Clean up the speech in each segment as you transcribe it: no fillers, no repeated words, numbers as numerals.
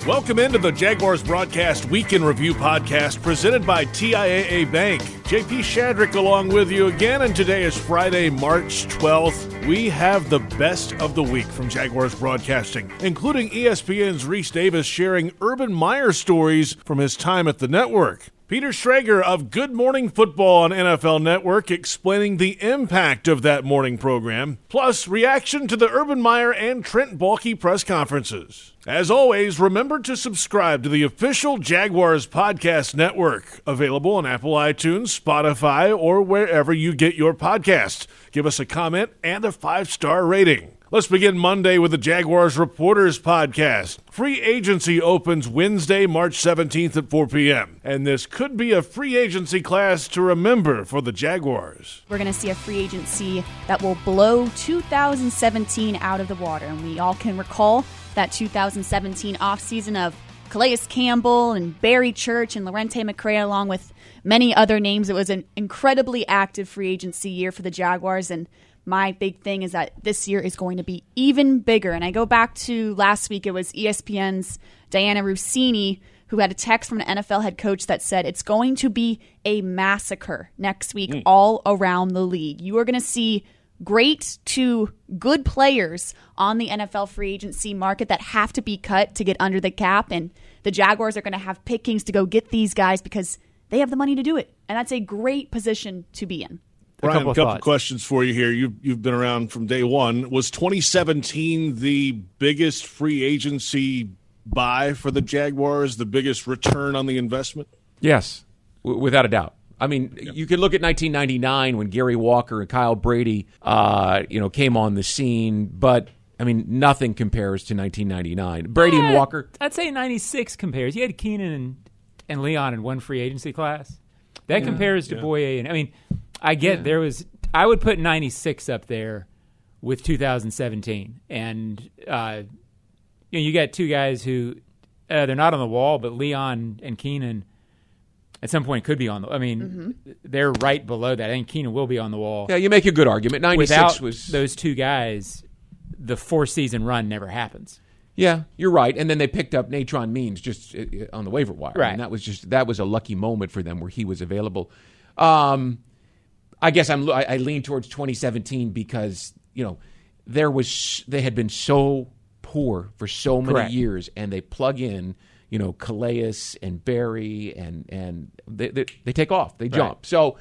Welcome into the Jaguars Broadcast Week in Review podcast presented by TIAA Bank. JP Shadrick along with you again, and today is Friday, March 12th. We have the best of the week from Jaguars Broadcasting, including ESPN's Reese Davis sharing Urban Meyer stories from his time at the network. Peter Schrager of Good Morning Football on NFL Network explaining the impact of that morning program, plus reaction to the Urban Meyer and Trent Baalke press conferences. As always, remember to subscribe to the official Jaguars Podcast Network, available on Apple iTunes, Spotify, or wherever you get your podcasts. Give us a comment and a 5-star rating. Let's begin Monday with the Jaguars Reporters Podcast. Free agency opens Wednesday, March 17th at 4 p.m. And this could be a free agency class to remember for the Jaguars. We're going to see a free agency that will blow 2017 out of the water. And we all can recall that 2017 offseason of Calais Campbell and Barry Church and Lorente McCray, along with many other names. It was an incredibly active free agency year for the Jaguars, and my big thing is that this year is going to be even bigger. And I go back to last week, it was ESPN's Diana Russini who had a text from an NFL head coach that said it's going to be a massacre next week all around the league. You are going to see great to good players on the NFL free agency market that have to be cut to get under the cap. And the Jaguars are going to have pickings to go get these guys because they have the money to do it. And that's a great position to be in. Brian, a couple questions for you here. You've been around from day one. Was 2017 the biggest free agency buy for the Jaguars, the biggest return on the investment? Yes, without a doubt. I mean, You could look at 1999 when Gary Walker and Kyle Brady, came on the scene, but I mean, nothing compares to 1999. Brady and Walker. I'd say 96 compares. You had Keenan and Leon in one free agency class. That compares to Boye. And I mean, I get I would put 96 up there with 2017. And, you got two guys who, they're not on the wall, but Leon and Keenan at some point could be on the, they're right below that. I think Keenan will be on the wall. Yeah, you make a good argument. 96 Without was those two guys, the 4-season run never happens. Yeah, you're right. And then they picked up Natron Means just on the waiver wire. Right. And that was a lucky moment for them where he was available. I guess I lean towards 2017 because, they had been so poor for so many years, and they plug in, Calais and Barry, and they take off, they jump. So,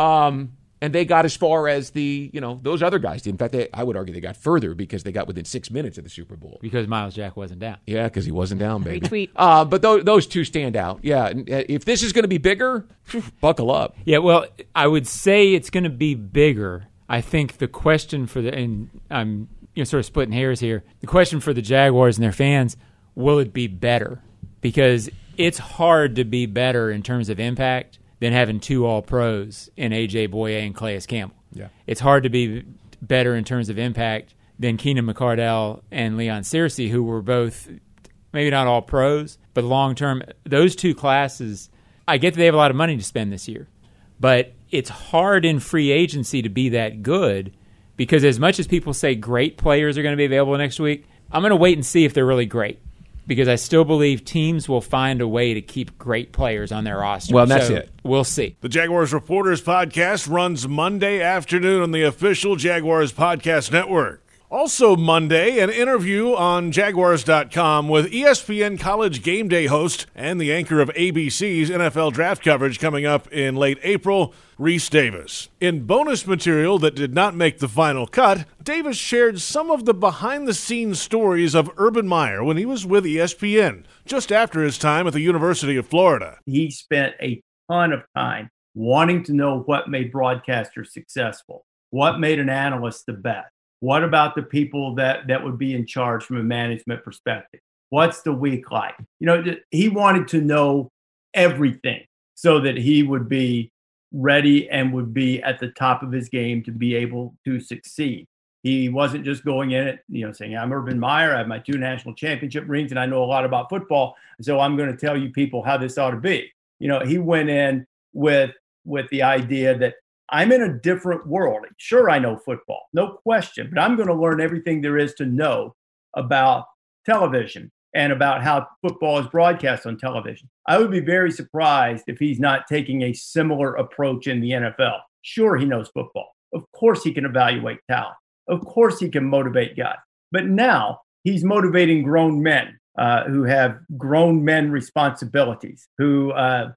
and they got as far as those other guys did. In fact, I would argue they got further because they got within 6 minutes of the Super Bowl. Because Miles Jack wasn't down. Yeah, because he wasn't down, baby. Retweet. But those two stand out. Yeah, if this is going to be bigger, buckle up. Yeah, well, I would say it's going to be bigger. I think the question for and I'm sort of splitting hairs here. The question for the Jaguars and their fans, will it be better? Because it's hard to be better in terms of impact than having two All-Pros in A.J. Boye and Calais Campbell. Yeah. It's hard to be better in terms of impact than Keenan McCardell and Leon Searcy, who were both maybe not All-Pros, but long-term. Those two classes, I get that they have a lot of money to spend this year, but it's hard in free agency to be that good because as much as people say great players are going to be available next week, I'm going to wait and see if they're really great. Because I still believe teams will find a way to keep great players on their roster. Well, that's it. We'll see. The Jaguars Reporters Podcast runs Monday afternoon on the official Jaguars Podcast Network. Also Monday, an interview on Jaguars.com with ESPN College Game Day host and the anchor of ABC's NFL draft coverage coming up in late April, Reese Davis. In bonus material that did not make the final cut, Davis shared some of the behind-the-scenes stories of Urban Meyer when he was with ESPN, just after his time at the University of Florida. He spent a ton of time wanting to know what made broadcasters successful, what made an analyst the best. What about the people that would be in charge from a management perspective? What's the week like? He wanted to know everything so that he would be ready and would be at the top of his game to be able to succeed. He wasn't just going in it, saying, I'm Urban Meyer, I have my 2 national championship rings, and I know a lot about football, so I'm going to tell you people how this ought to be. He went in with the idea that I'm in a different world. Sure, I know football, no question, but I'm going to learn everything there is to know about television, and about how football is broadcast on television. I would be very surprised if he's not taking a similar approach in the NFL. Sure, he knows football. Of course, he can evaluate talent. Of course, he can motivate guys. But now he's motivating grown men who have grown men responsibilities, who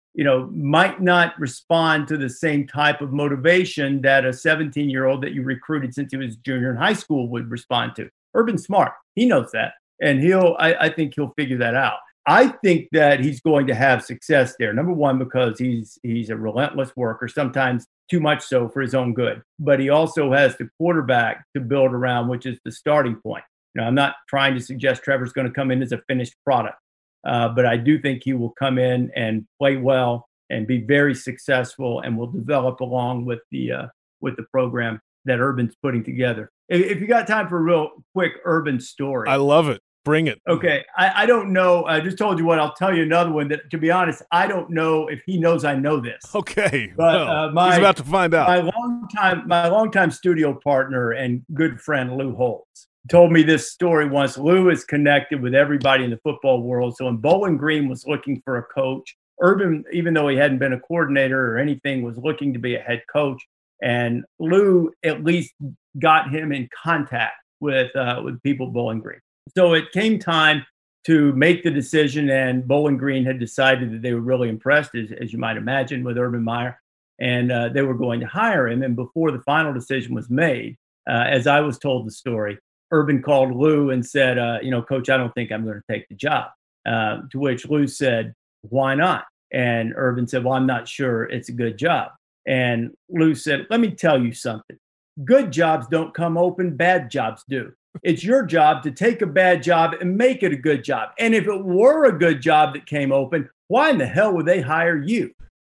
might not respond to the same type of motivation that a 17-year-old that you recruited since he was junior in high school would respond to. Urban's smart. He knows that. And I think he'll figure that out. I think that he's going to have success there. Number one, because he's a relentless worker, sometimes too much so for his own good. But he also has the quarterback to build around, which is the starting point. I'm not trying to suggest Trevor's going to come in as a finished product, but I do think he will come in and play well and be very successful, and will develop along with the program that Urban's putting together. If you got time for a real quick Urban story. I love it. Bring it. Okay. I don't know. I just told you what. I'll tell you another one that, to be honest, I don't know if he knows I know this. Okay. But he's about to find out. My longtime studio partner and good friend, Lou Holtz, told me this story once. Lou is connected with everybody in the football world. So when Bowling Green was looking for a coach, Urban, even though he hadn't been a coordinator or anything, was looking to be a head coach. And Lou at least got him in contact with people at Bowling Green. So it came time to make the decision, and Bowling Green had decided that they were really impressed, as you might imagine, with Urban Meyer, and they were going to hire him. And before the final decision was made, as I was told the story, Urban called Lou and said, Coach, I don't think I'm going to take the job. To which Lou said, why not? And Urban said, well, I'm not sure it's a good job. And Lou said, let me tell you something. Good jobs don't come open, bad jobs do. It's your job to take a bad job and make it a good job. And if it were a good job that came open, why in the hell would they hire you?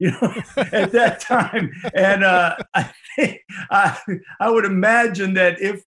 At that time. And I think I would imagine that if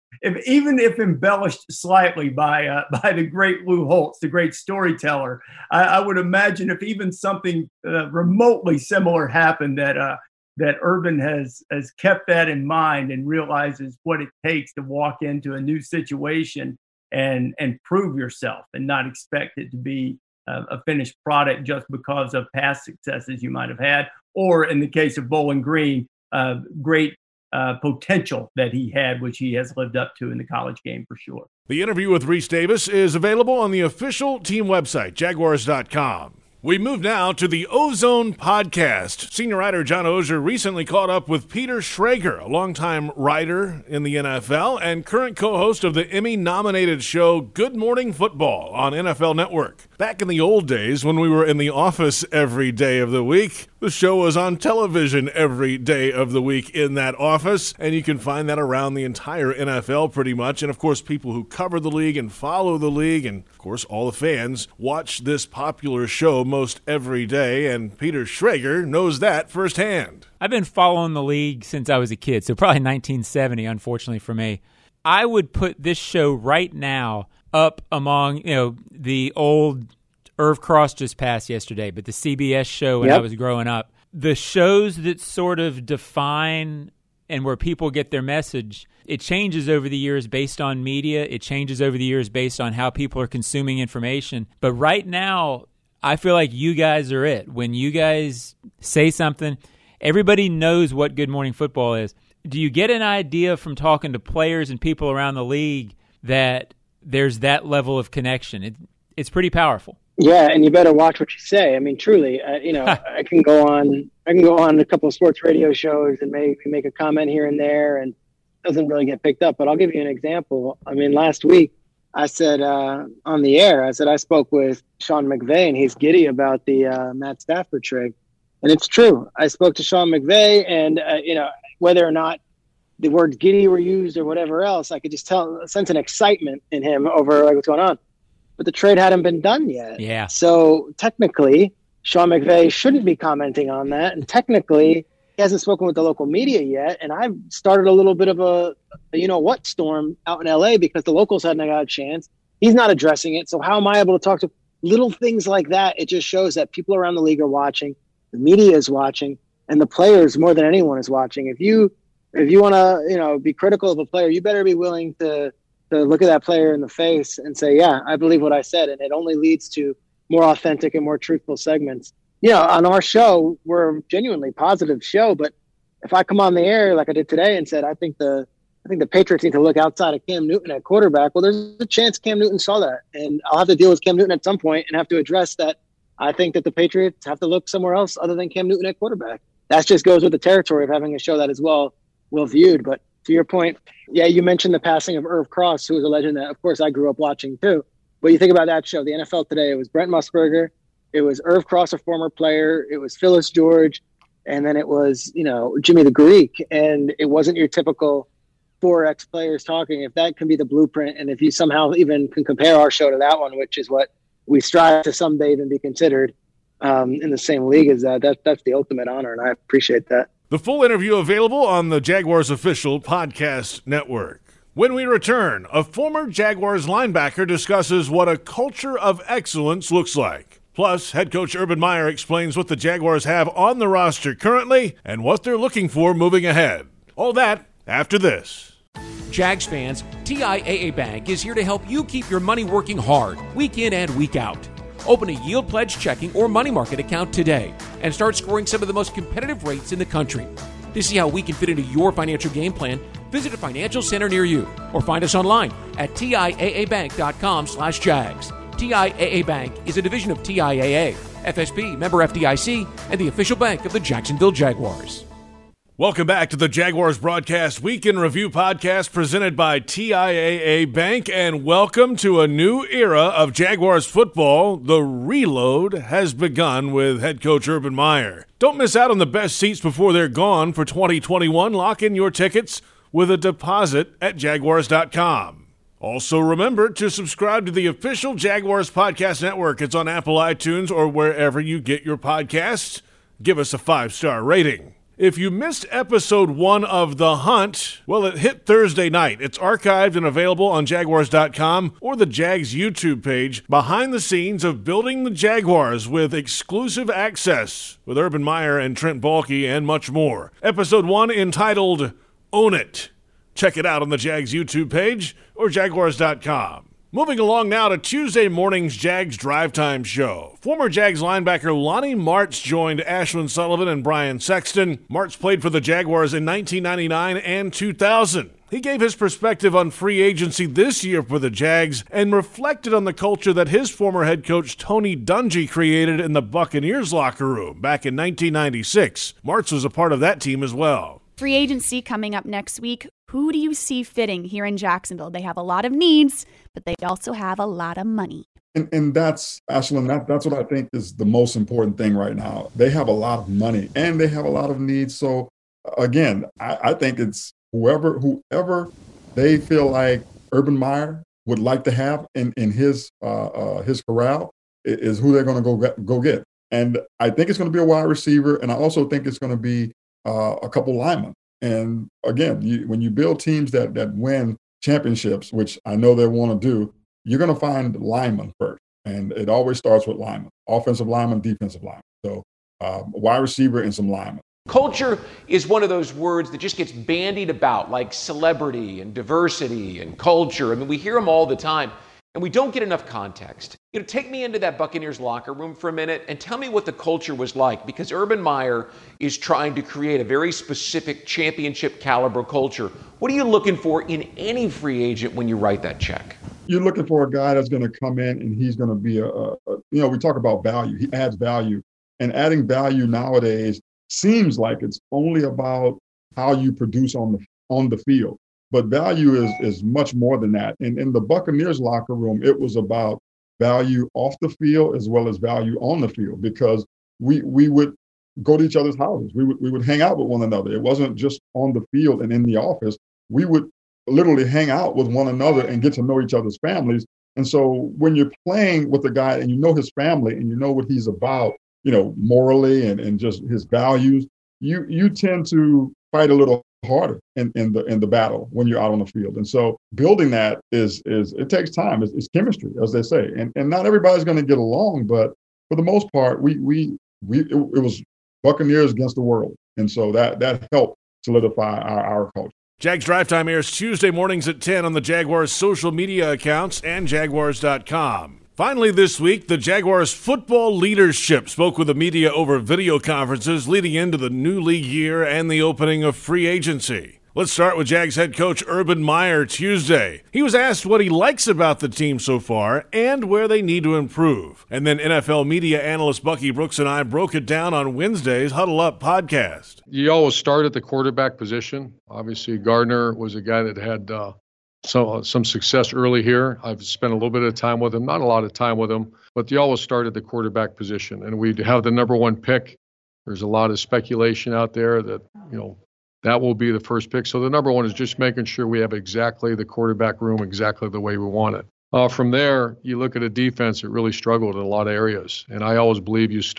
embellished slightly by the great Lou Holtz, the great storyteller, I would imagine if even something remotely similar happened, that Urban has kept that in mind and realizes what it takes to walk into a new situation and prove yourself and not expect it to be a finished product just because of past successes you might have had, or in the case of Bowling Green, great potential that he had, which he has lived up to in the college game for sure. The interview with Reese Davis is available on the official team website, Jaguars.com. We move now to the Ozone Podcast. Senior writer John Oehser recently caught up with Peter Schrager, a longtime writer in the NFL and current co-host of the Emmy-nominated show Good Morning Football on NFL Network. Back in the old days when we were in the office every day of the week, the show was on television every day of the week in that office, and you can find that around the entire NFL pretty much. And, of course, people who cover the league and follow the league, and, of course, all the fans watch this popular show most every day, and Peter Schrager knows that firsthand. I've been following the league since I was a kid, so probably 1970, unfortunately for me. I would put this show right now up among, the old Irv Cross just passed yesterday, but the CBS show when I was growing up. The shows that sort of define and where people get their message, it changes over the years based on media. It changes over the years based on how people are consuming information. But right now, I feel like you guys are it. When you guys say something, everybody knows what Good Morning Football is. Do you get an idea from talking to players and people around the league that there's that level of connection? It's pretty powerful. Yeah, and you better watch what you say. I mean, truly, I can go on a couple of sports radio shows and maybe make a comment here and there, and it doesn't really get picked up. But I'll give you an example. I mean, last week I said on the air, I spoke with Sean McVay, and he's giddy about the Matt Stafford trade, and it's true. I spoke to Sean McVay, and whether or not the words giddy were used or whatever else, I could just sense an excitement in him over what's going on. But the trade hadn't been done yet. Yeah. So technically, Sean McVay shouldn't be commenting on that. And technically, he hasn't spoken with the local media yet. And I've started a little bit of a storm out in LA because the locals hadn't got a chance. He's not addressing it. So how am I able to talk to little things like that? It just shows that people around the league are watching, the media is watching, and the players more than anyone is watching. If you want to, be critical of a player, you better be willing to to look at that player in the face and say, yeah, I believe what I said. And it only leads to more authentic and more truthful segments. On our show, we're a genuinely positive show, but if I come on the air like I did today and said, I think the Patriots need to look outside of Cam Newton at quarterback, well, there's a chance Cam Newton saw that. And I'll have to deal with Cam Newton at some point and have to address that. I think that the Patriots have to look somewhere else other than Cam Newton at quarterback. That just goes with the territory of having a show that is well viewed. But to your point, yeah, you mentioned the passing of Irv Cross, who was a legend that, of course, I grew up watching too. But you think about that show, the NFL Today, it was Brent Musburger, it was Irv Cross, a former player, it was Phyllis George, and then it was, Jimmy the Greek. And it wasn't your typical 4 ex-players talking. If that can be the blueprint, and if you somehow even can compare our show to that one, which is what we strive to someday even be considered in the same league as that's the ultimate honor, and I appreciate that. The full interview available on the Jaguars official podcast network. When we return, a former Jaguars linebacker discusses what a culture of excellence looks like. Plus, head coach Urban Meyer explains what the Jaguars have on the roster currently and what they're looking for moving ahead. All that after this. Jags fans, TIAA Bank is here to help you keep your money working hard, week in and week out. Open a Yield Pledge checking or money market account today and start scoring some of the most competitive rates in the country. To see how we can fit into your financial game plan, visit a financial center near you or find us online at TIAABank.com/Jags. TIAA Bank is a division of TIAA, FSB, member FDIC, and the official bank of the Jacksonville Jaguars. Welcome back to the Jaguars Broadcast Week in Review podcast presented by TIAA Bank, and welcome to a new era of Jaguars football. The reload has begun with head coach Urban Meyer. Don't miss out on the best seats before they're gone for 2021. Lock in your tickets with a deposit at Jaguars.com. Also remember to subscribe to the official Jaguars Podcast Network. It's on Apple iTunes or wherever you get your podcasts. Give us a 5-star rating. If you missed episode 1 of The Hunt, well, it hit Thursday night. It's archived and available on Jaguars.com or the Jags YouTube page, behind the scenes of building the Jaguars with exclusive access with Urban Meyer and Trent Baalke and much more. Episode 1 entitled Own It. Check it out on the Jags YouTube page or Jaguars.com. Moving along now to Tuesday morning's Jags Drive Time show. Former Jags linebacker Lonnie Martz joined Ashlyn Sullivan and Brian Sexton. Martz played for the Jaguars in 1999 and 2000. He gave his perspective on free agency this year for the Jags and reflected on the culture that his former head coach Tony Dungy created in the Buccaneers locker room back in 1996. Martz was a part of that team as well. Free agency coming up next week. Who do you see fitting here in Jacksonville? They have a lot of needs, but they also have a lot of money. And that's, Ashlyn, that's what I think is the most important thing right now. They have a lot of money and they have a lot of needs. So again, I think it's whoever they feel like Urban Meyer would like to have in his corral is who they're going to go get. And I think it's going to be a wide receiver. And I also think it's going to be a couple linemen. And again, when you build teams that win championships, which I know they want to do, you're going to find linemen first. And it always starts with linemen, offensive linemen, defensive linemen. So wide receiver and some linemen. Culture is one of those words that just gets bandied about, like celebrity and diversity and culture. I mean, we hear them all the time, and we don't get enough context. Take me into that Buccaneers locker room for a minute and tell me what the culture was like, because Urban Meyer is trying to create a very specific championship caliber culture. What are you looking for in any free agent when you write that check? You're looking for a guy that's going to come in and he's going to be we talk about value. He adds value, and adding value nowadays seems like it's only about how you produce on the field. But value is much more than that. And in the Buccaneers locker room, it was about value off the field as well as value on the field, because we would go to each other's houses. We would hang out with one another. It wasn't just on the field and in the office. We would literally hang out with one another and get to know each other's families. And so when you're playing with a guy and you know his family and you know what he's about, morally and just his values, you tend to fight a little harder in the battle when you're out on the field. And so building that is it takes time. It's chemistry, as they say. And not everybody's going to get along, but for the most part, it was Buccaneers against the world. And so that helped solidify our culture. Jags Drive Time airs Tuesday mornings at 10 on the Jaguars' social media accounts and Jaguars.com. Finally this week, the Jaguars football leadership spoke with the media over video conferences leading into the new league year and the opening of free agency. Let's start with Jags head coach Urban Meyer Tuesday. He was asked what he likes about the team so far and where they need to improve. And then NFL media analyst Bucky Brooks and I broke it down on Wednesday's Huddle Up podcast. You always start at the quarterback position. Obviously, Gardner was a guy that had some success early here. I've spent a little bit of time with him, not a lot of time with him, but you always start at the quarterback position. And we have the number one pick. There's a lot of speculation out there that, that will be the first pick. So the number one is just making sure we have exactly the quarterback room exactly the way we want it. From there, you look at a defense that really struggled in a lot of areas. And I always believe you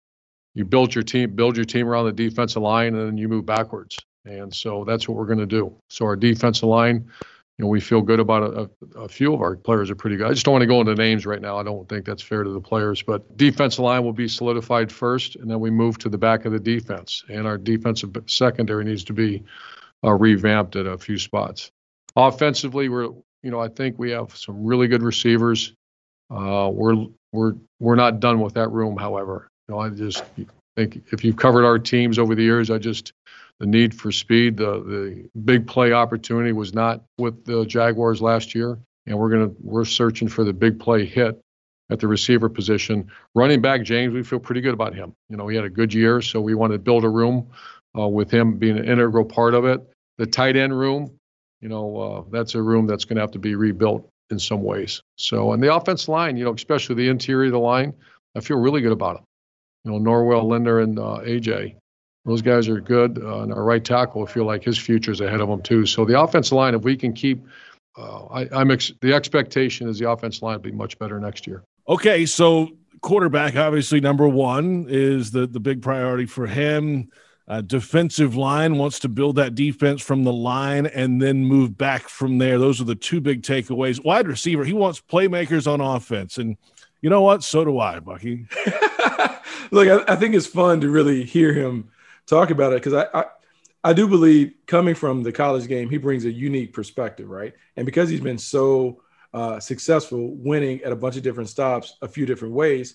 build your team around the defensive line, and then you move backwards. And so that's what we're going to do. So our defensive line, we feel good about a few of our players are pretty good. I just don't want to go into names right now. I don't think that's fair to the players. But defensive line will be solidified first, and then we move to the back of the defense. And our defensive secondary needs to be revamped at a few spots. Offensively, I think we have some really good receivers. We're not done with that room, however. I just think if you've covered our teams over the years, the need for speed, the big play opportunity was not with the Jaguars last year, and we're searching for the big play hit at the receiver position. Running back James, we feel pretty good about him. He had a good year, so we want to build a room with him being an integral part of it. The tight end room, that's a room that's going to have to be rebuilt in some ways. So, and the offense line, especially the interior of the line, I feel really good about them. Norwell, Linder, and AJ. Those guys are good. And our right tackle, I feel like his future's ahead of him too. So the offensive line, if we can keep, the expectation is the offensive line will be much better next year. Okay, so quarterback, obviously number one is the big priority for him. Defensive line wants to build that defense from the line and then move back from there. Those are the two big takeaways. Wide receiver, he wants playmakers on offense. And you know what? So do I, Bucky. Look, I think it's fun to really hear him talk about it because I do believe coming from the college game, he brings a unique perspective, right? And because he's been so successful winning at a bunch of different stops a few different ways,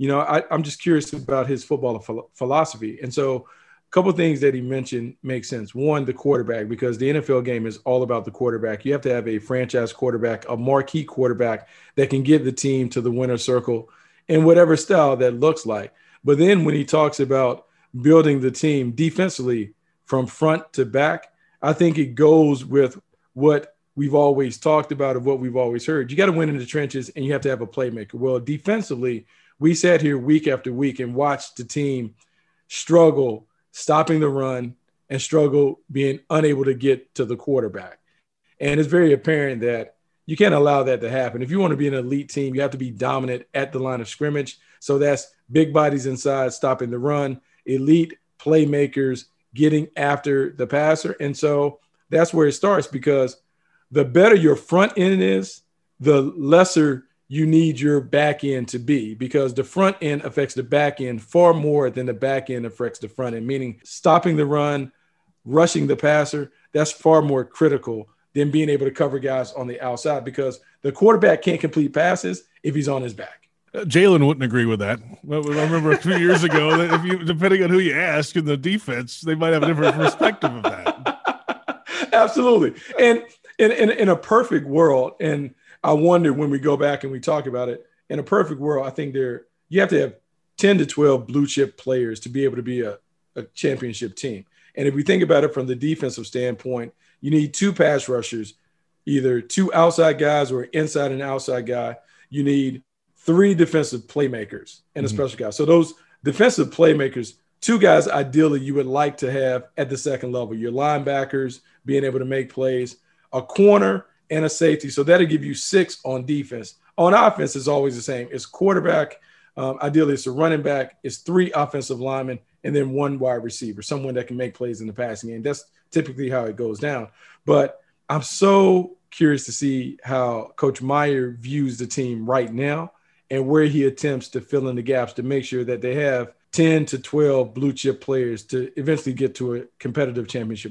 I'm just curious about his football philosophy. And so a couple of things that he mentioned make sense. One, the quarterback, because the NFL game is all about the quarterback. You have to have a franchise quarterback, a marquee quarterback that can get the team to the winner's circle in whatever style that looks like. But then when he talks about building the team defensively from front to back, I think it goes with what we've always talked about and what we've always heard. You got to win in the trenches and you have to have a playmaker. Well, defensively, we sat here week after week and watched the team struggle stopping the run and struggle being unable to get to the quarterback. And it's very apparent that you can't allow that to happen. If you want to be an elite team, you have to be dominant at the line of scrimmage. So that's big bodies inside, stopping the run, elite playmakers getting after the passer. And so that's where it starts, because the better your front end is, the lesser you need your back end to be, because the front end affects the back end far more than the back end affects the front end, meaning stopping the run, rushing the passer. That's far more critical than being able to cover guys on the outside, because the quarterback can't complete passes if he's on his back. Jalen wouldn't agree with that. I remember a few years ago that depending on who you ask in the defense, they might have a different perspective of that. Absolutely. And in a perfect world, and I wonder when we go back and we talk about it, in a perfect world, I think you have to have 10 to 12 blue chip players to be able to be a championship team. And if we think about it from the defensive standpoint, you need two pass rushers, either two outside guys or inside and outside guy. You need three defensive playmakers and a special guy. So those defensive playmakers, two guys ideally you would like to have at the second level, your linebackers being able to make plays, a corner and a safety. So that'll give you 6 on defense. On offense, it's always the same. It's quarterback. Ideally, it's a running back. It's 3 offensive linemen and then 1 wide receiver, someone that can make plays in the passing game. That's typically how it goes down. But I'm so curious to see how Coach Meyer views the team right now and where he attempts to fill in the gaps to make sure that they have 10 to 12 blue chip players to eventually get to a competitive championship level.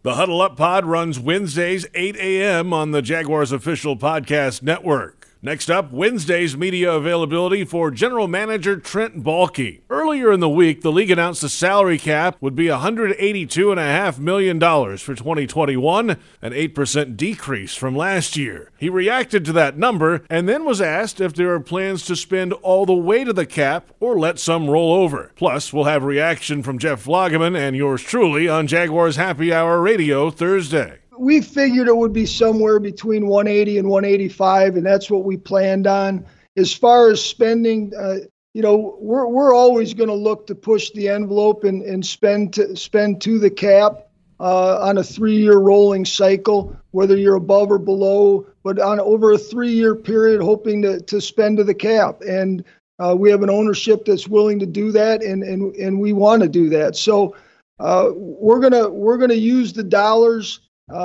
The Huddle Up Pod runs Wednesdays, 8 a.m. on the Jaguars official podcast network. Next up, Wednesday's media availability for General Manager Trent Baalke. Earlier in the week, the league announced the salary cap would be $182.5 million for 2021, an 8% decrease from last year. He reacted to that number and then was asked if there are plans to spend all the way to the cap or let some roll over. Plus, we'll have reaction from Jeff Floggeman and yours truly on Jaguars Happy Hour Radio Thursday. We figured it would be somewhere between 180 and 185, and that's what we planned on. As far as spending, we're always going to look to push the envelope and spend to the cap on a 3-year rolling cycle, whether you're above or below, but on over a 3-year period, hoping to spend to the cap. And we have an ownership that's willing to do that, and we want to do that. So we're gonna use the dollars.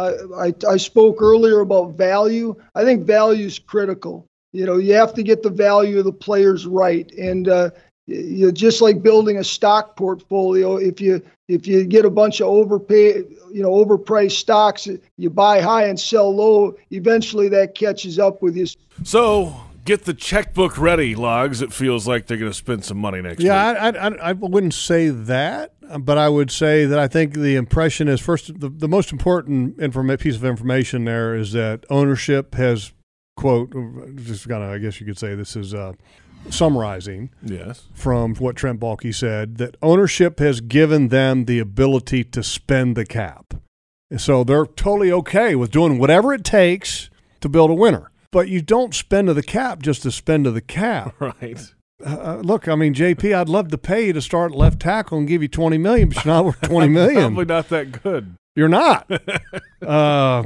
I spoke earlier about value. I think value is critical. You have to get the value of the players right. And just like building a stock portfolio, if you get a bunch of overpriced stocks, you buy high and sell low, eventually that catches up with you. So get the checkbook ready, Logs. It feels like they're going to spend some money next week. I wouldn't say that, but I would say that I think the impression is, first, the most important piece of information there is that ownership has, quote, just kind of, I guess you could say this is summarizing from what Trent Baalke said, that ownership has given them the ability to spend the cap. And so they're totally okay with doing whatever it takes to build a winner. But you don't spend to the cap just to spend to the cap. Right. Look, I mean, JP, I'd love to pay you to start left tackle and give you $20 million, but you're not worth $20 million. Probably not that good. You're not. I'll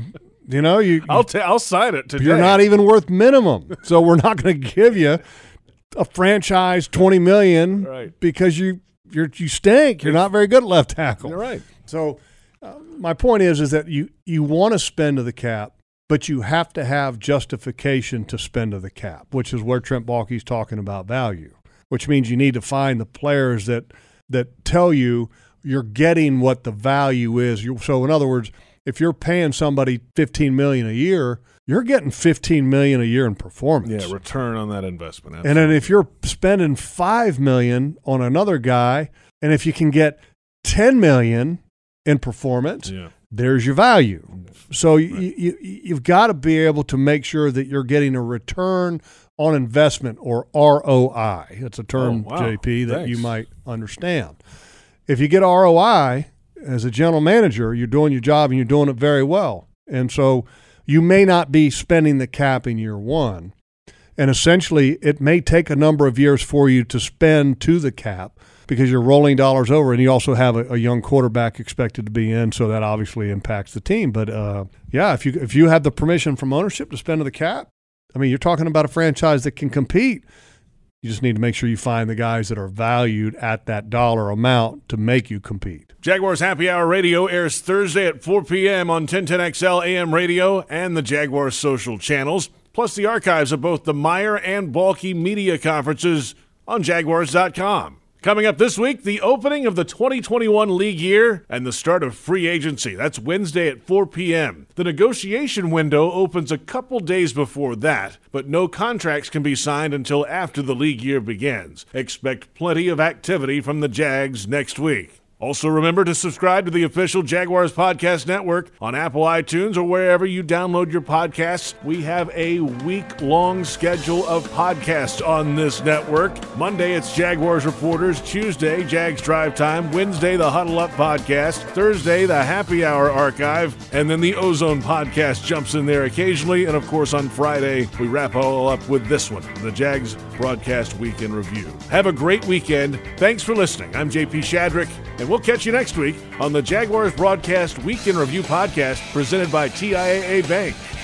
sign it today. You're not even worth minimum, so we're not going to give you a franchise $20 million because you stink. You're not very good at left tackle. You're right. So my point is that you want to spend to the cap, but you have to have justification to spend to the cap, which is where Trent Baalke's talking about value, which means you need to find the players that tell you you're getting what the value is. So in other words, if you're paying somebody $15 million a year, you're getting $15 million a year in performance. Yeah, return on that investment. Absolutely. And then if you're spending $5 million on another guy, and if you can get $10 million in performance, there's your value. So you've got to be able to make sure that you're getting a return on investment, or ROI. It's a term, JP, that you might understand. If you get ROI as a general manager, you're doing your job and you're doing it very well. And so you may not be spending the cap in year one. And essentially, it may take a number of years for you to spend to the cap because you're rolling dollars over, and you also have a young quarterback expected to be in, so that obviously impacts the team. But, if you have the permission from ownership to spend to the cap, I mean, you're talking about a franchise that can compete. You just need to make sure you find the guys that are valued at that dollar amount to make you compete. Jaguars Happy Hour Radio airs Thursday at 4 p.m. on 1010XL AM radio and the Jaguars social channels, plus the archives of both the Meyer and Baalke media conferences on Jaguars.com. Coming up this week, the opening of the 2021 league year and the start of free agency. That's Wednesday at 4 p.m. The negotiation window opens a couple days before that, but no contracts can be signed until after the league year begins. Expect plenty of activity from the Jags next week. Also remember to subscribe to the official Jaguars Podcast Network on Apple iTunes or wherever you download your podcasts. We have a week-long schedule of podcasts on this network. Monday, it's Jaguars Reporters. Tuesday, Jags Drive Time. Wednesday, the Huddle Up Podcast. Thursday, the Happy Hour Archive. And then the Ozone Podcast jumps in there occasionally. And, of course, on Friday, we wrap all up with this one, the Jags Broadcast Week in Review. Have a great weekend. Thanks for listening. I'm JP Shadrick, and we'll catch you next week on the Jaguars Broadcast Week in Review podcast presented by TIAA Bank.